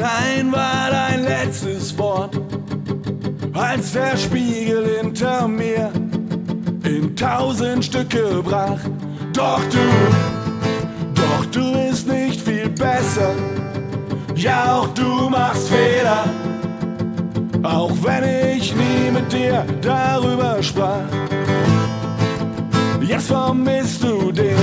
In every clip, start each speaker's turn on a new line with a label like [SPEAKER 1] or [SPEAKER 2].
[SPEAKER 1] Nein war dein letztes Wort, als der Spiegel hinter mir in 1000 Stücke brach. Doch du bist nicht viel besser. Ja, auch du machst Fehler, auch wenn ich nie mit dir darüber sprach. Jetzt vermisst du den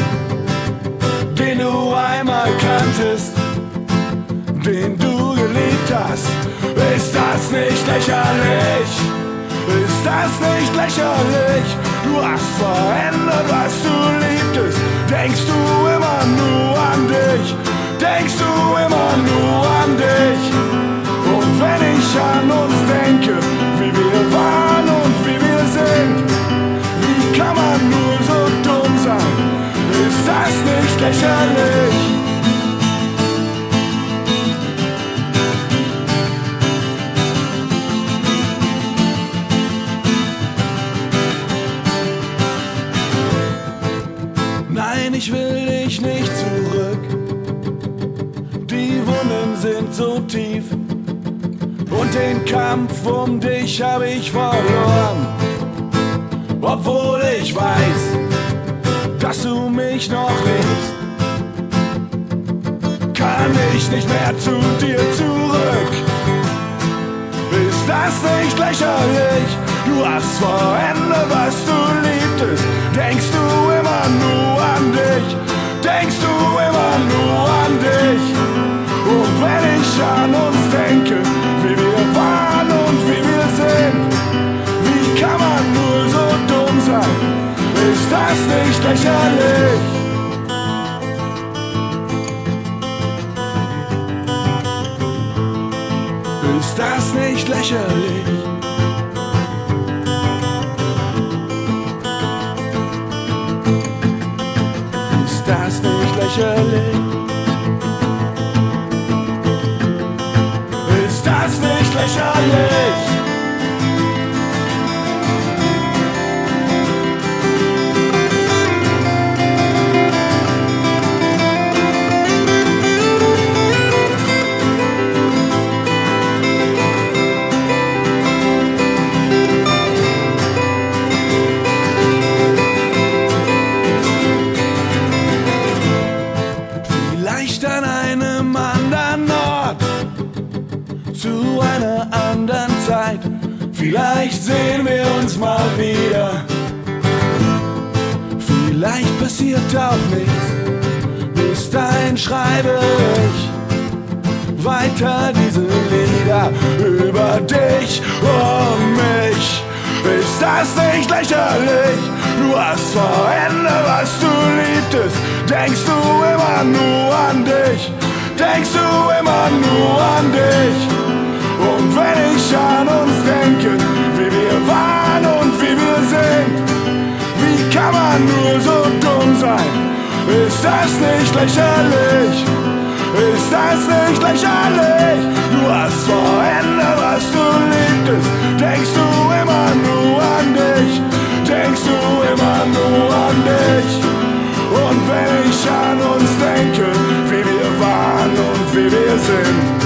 [SPEAKER 1] du einmal kanntest, den du geliebt hast. Ist das nicht lächerlich? Ist das nicht lächerlich? Du hast verändert, was du liebtest. Denkst du immer nur an dich? Denkst du immer nur an dich? Und wenn ich an uns denke, wie wir waren und wie wir sind, wie kann man nur so dumm sein? Ist das nicht lächerlich? Nein, ich will dich nicht zurück. Die Wunden sind so tief und den Kampf um dich hab ich verloren. Obwohl ich weiß, dass du mich noch liebst, kann ich nicht mehr zu dir zurück. Ist das nicht lächerlich? Du hast verändert, was du liebtest. Denkst du immer nur an dich? Denkst du immer nur an dich? Und wenn ich an uns denke, wie wir waren und wie wir sind, wie kann man nur so dumm sein? Ist das nicht lächerlich? Ist das nicht lächerlich? Ist das nicht lächerlich? Ist das nicht lächerlich? Vielleicht an einem anderen Ort, zu einer anderen Zeit. Vielleicht sehen wir uns mal wieder. Vielleicht passiert auch nichts. Bis dahin schreibe ich weiter diese Lieder über dich und mich. Ist das nicht lächerlich? Du hast verändert, was du liebtest. Denkst du immer nur an dich? Denkst du immer nur an dich? Und wenn ich an uns denke, wie wir waren und wie wir sind, wie kann man nur so dumm sein? Ist das nicht lächerlich? Ist das nicht lächerlich? Du hast verändert, was du liebtest. Denkst du immer nur an dich? Denkst du immer nur an dich? Und wenn ich an uns denke, wie wir waren und wie wir sind,